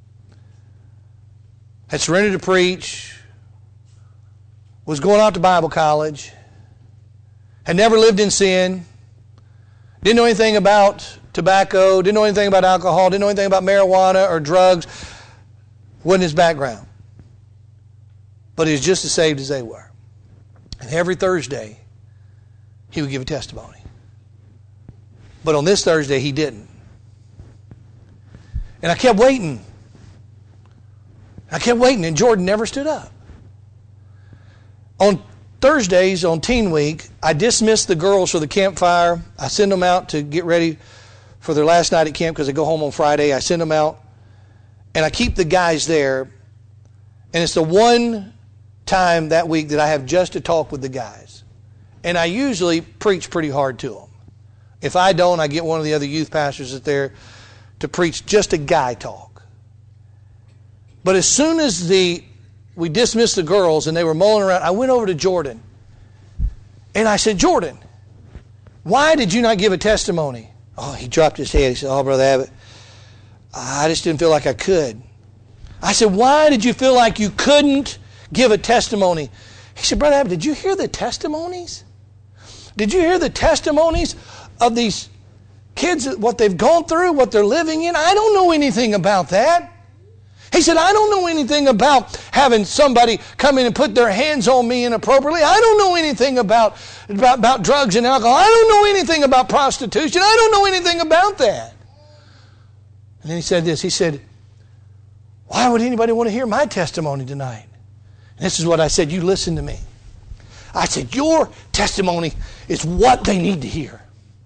had surrendered to preach, was going off to Bible college, had never lived in sin, didn't know anything about tobacco, didn't know anything about alcohol, didn't know anything about marijuana or drugs. Wasn't his background. But he was just as saved as they were. And every Thursday, he would give a testimony. But on this Thursday, he didn't. And I kept waiting. And Jordan never stood up. On Thursdays, on Teen Week, I dismiss the girls for the campfire. I send them out to get ready for their last night at camp because they go home on Friday. I send them out, and I keep the guys there. And it's the one time that week that I have just to talk with the guys. And I usually preach pretty hard to them. If I don't, I get one of the other youth pastors that's there to preach just a guy talk. But as soon as we dismissed the girls and they were mulling around, I went over to Jordan. And I said, "Jordan, why did you not give a testimony?" Oh, he dropped his head. He said, "Oh, Brother Abbott, I just didn't feel like I could." I said, "Why did you feel like you couldn't give a testimony?" He said, "Brother Abbott, did you hear the testimonies? Did you hear the testimonies of these kids, what they've gone through, what they're living in? I don't know anything about that." He said, "I don't know anything about having somebody come in and put their hands on me inappropriately. I don't know anything about drugs and alcohol. I don't know anything about prostitution. I don't know anything about that." And then he said this. He said, "Why would anybody want to hear my testimony tonight?" And this is what I said. You listen to me. I said, "Your testimony is what they need to hear.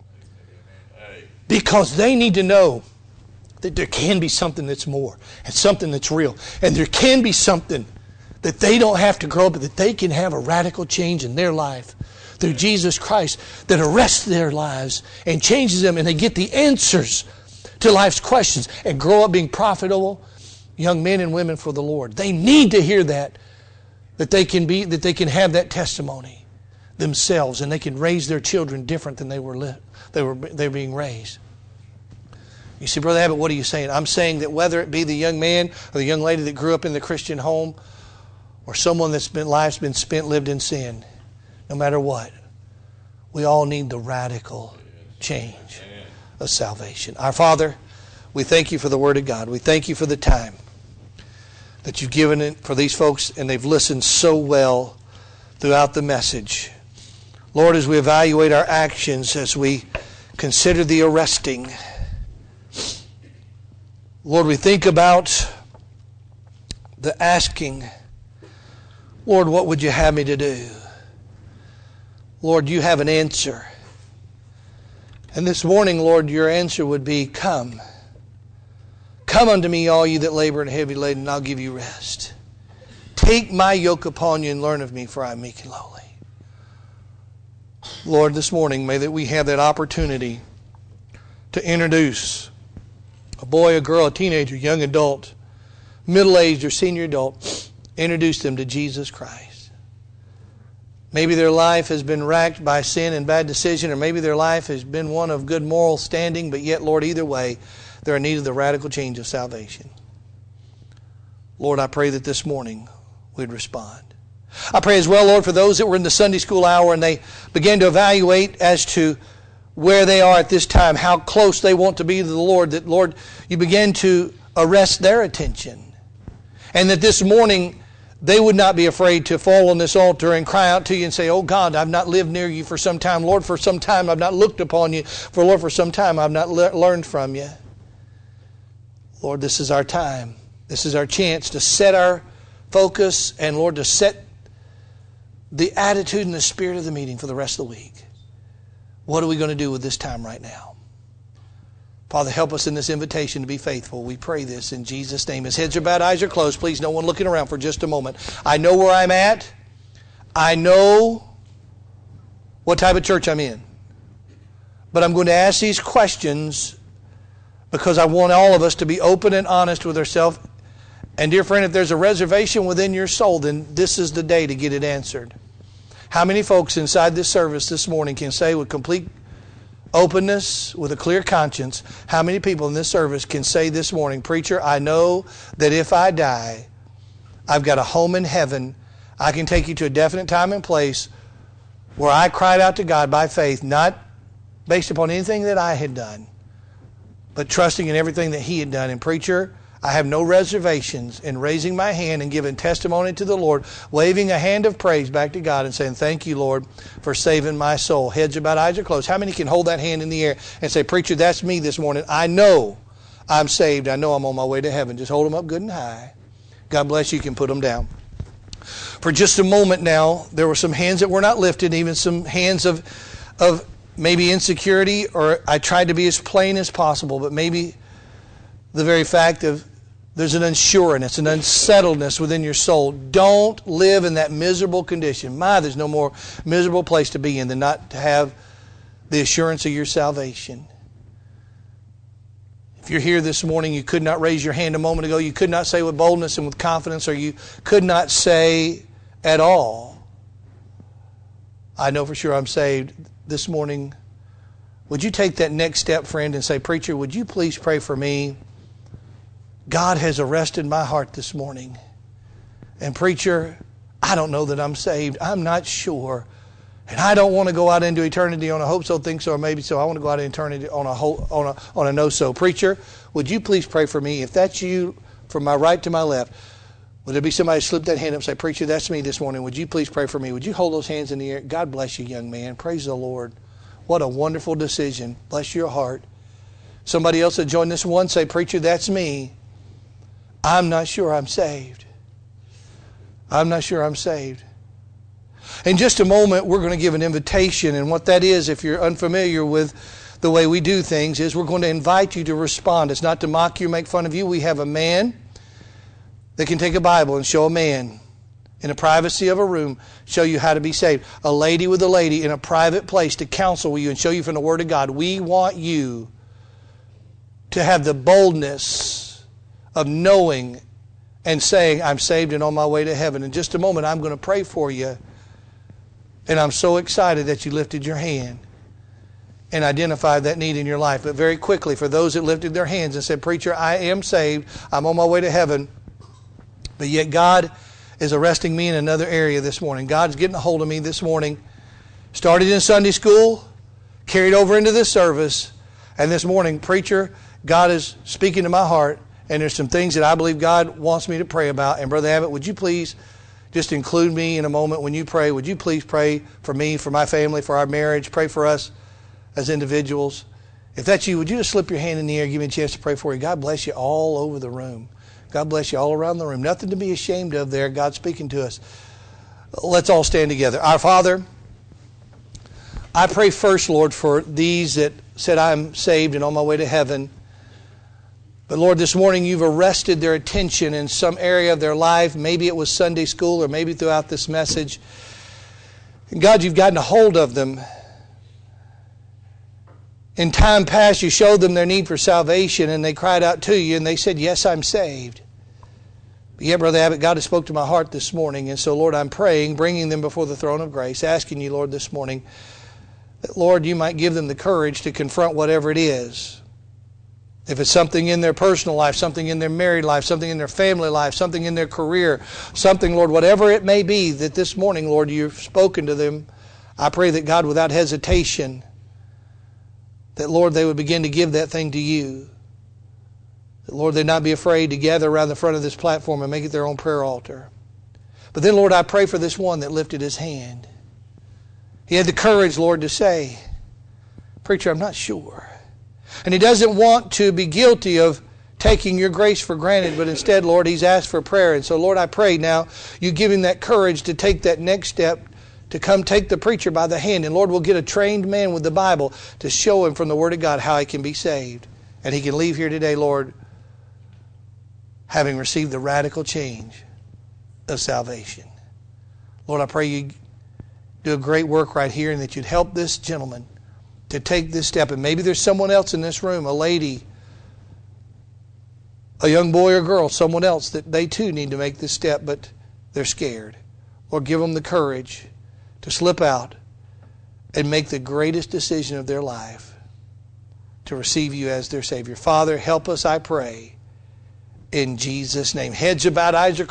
Because they need to know that there can be something that's more and something that's real. And there can be something that they don't have to grow up, but that they can have a radical change in their life through Jesus Christ that arrests their lives and changes them, and they get the answers to life's questions and grow up being profitable young men and women for the Lord." They need to hear that they can have that testimony. themselves, and they can raise their children different than they were being raised. You see, Brother Abbott, what are you saying? I'm saying that whether it be the young man or the young lady that grew up in the Christian home, or someone that's life's been spent lived in sin, no matter what, we all need the radical change of salvation. Our Father, we thank you for the Word of God. We thank you for the time that you've given it for these folks, and they've listened so well throughout the message. Lord, as we evaluate our actions, as we consider the arresting, Lord, we think about the asking, Lord, what would you have me to do? Lord, you have an answer. And this morning, Lord, your answer would be, come. Come unto me, all you that labor and are heavy laden, and I'll give you rest. Take my yoke upon you and learn of me, for I am meek and lowly. Lord, this morning, may that we have that opportunity to introduce a boy, a girl, a teenager, young adult, middle-aged or senior adult, introduce them to Jesus Christ. Maybe their life has been racked by sin and bad decision, or maybe their life has been one of good moral standing, but yet, Lord, either way, they're in need of the radical change of salvation. Lord, I pray that this morning we'd respond. I pray as well, Lord, for those that were in the Sunday school hour and they began to evaluate as to where they are at this time, how close they want to be to the Lord, that, Lord, you begin to arrest their attention. And that this morning they would not be afraid to fall on this altar and cry out to you and say, oh God, I've not lived near you for some time. Lord, for some time I've not looked upon you. Lord, for some time I've not learned from you. Lord, this is our time. This is our chance to set our focus and, Lord, to set the attitude and the spirit of the meeting for the rest of the week. What are we going to do with this time right now? Father, help us in this invitation to be faithful. We pray this in Jesus' name. As heads are bowed, eyes are closed, please, no one looking around for just a moment. I know where I'm at. I know what type of church I'm in. But I'm going to ask these questions because I want all of us to be open and honest with ourselves. And dear friend, if there's a reservation within your soul, then this is the day to get it answered. How many folks inside this service this morning can say with complete openness, with a clear conscience, how many people in this service can say this morning, preacher, I know that if I die, I've got a home in heaven. I can take you to a definite time and place where I cried out to God by faith, not based upon anything that I had done, but trusting in everything that He had done. And preacher, I have no reservations in raising my hand and giving testimony to the Lord, waving a hand of praise back to God and saying, thank you, Lord, for saving my soul. Heads are bowed, eyes are closed. How many can hold that hand in the air and say, preacher, that's me this morning. I know I'm saved. I know I'm on my way to heaven. Just hold them up good and high. God bless you. You can put them down. For just a moment now, there were some hands that were not lifted, even some hands of maybe insecurity, or I tried to be as plain as possible, but maybe the very fact of there's an unsureness, an unsettledness within your soul. Don't live in that miserable condition. There's no more miserable place to be in than not to have the assurance of your salvation. If you're here this morning, you could not raise your hand a moment ago, you could not say with boldness and with confidence, or you could not say at all, I know for sure I'm saved. This morning, would you take that next step, friend, and say, preacher, would you please pray for me? God has arrested my heart this morning. And preacher, I don't know that I'm saved. I'm not sure. And I don't want to go out into eternity on a hope so, think so, or maybe so. I want to go out into eternity on a no so. Preacher, would you please pray for me? If that's you, from my right to my left, would there be somebody slip that hand up and say, preacher, that's me this morning. Would you please pray for me? Would you hold those hands in the air? God bless you, young man. Praise the Lord. What a wonderful decision. Bless your heart. Somebody else that joined this one, say, preacher, that's me. I'm not sure I'm saved. I'm not sure I'm saved. In just a moment, we're going to give an invitation. And what that is, if you're unfamiliar with the way we do things, is we're going to invite you to respond. It's not to mock you, make fun of you. We have a man that can take a Bible and show a man in the privacy of a room, show you how to be saved. A lady with a lady in a private place to counsel with you and show you from the Word of God. We want you to have the boldness of knowing and saying, I'm saved and on my way to heaven. In just a moment, I'm going to pray for you. And I'm so excited that you lifted your hand and identified that need in your life. But very quickly, for those that lifted their hands and said, "Preacher, I am saved. I'm on my way to heaven. But yet God is arresting me in another area this morning. God's getting a hold of me this morning." Started in Sunday school, carried over into this service. And this morning, "Preacher, God is speaking to my heart. And there's some things that I believe God wants me to pray about. And Brother Abbott, would you please just include me in a moment when you pray? Would you please pray for me, for my family, for our marriage? Pray for us as individuals." If that's you, would you just slip your hand in the air and give me a chance to pray for you? God bless you all over the room. God bless you all around the room. Nothing to be ashamed of there. God's speaking to us. Let's all stand together. Our Father, I pray first, Lord, for these that said, "I'm saved and on my way to heaven." But Lord, this morning you've arrested their attention in some area of their life. Maybe it was Sunday school or maybe throughout this message. And God, you've gotten a hold of them. In time past, you showed them their need for salvation and they cried out to you and they said, "Yes, I'm saved." But yet, Brother Abbott, God has spoke to my heart this morning. And so, Lord, I'm praying, bringing them before the throne of grace, asking you, Lord, this morning, that, Lord, you might give them the courage to confront whatever it is. If it's something in their personal life, something in their married life, something in their family life, something in their career, something, Lord, whatever it may be that this morning, Lord, you've spoken to them, I pray that, God, without hesitation, that, Lord, they would begin to give that thing to you. That, Lord, they'd not be afraid to gather around the front of this platform and make it their own prayer altar. But then, Lord, I pray for this one that lifted his hand. He had the courage, Lord, to say, "Preacher, I'm not sure." And he doesn't want to be guilty of taking your grace for granted, but instead, Lord, he's asked for prayer. And so, Lord, I pray now you give him that courage to take that next step, to come take the preacher by the hand. And Lord, we'll get a trained man with the Bible to show him from the Word of God how he can be saved. And he can leave here today, Lord, having received the radical change of salvation. Lord, I pray you do a great work right here and that you'd help this gentleman to take this step. And maybe there's someone else in this room, a lady, a young boy or girl, someone else that they too need to make this step, but they're scared. Lord, give them the courage to slip out and make the greatest decision of their life, to receive you as their Savior. Father, help us, I pray, in Jesus' name. Heads are bowed, eyes are closed.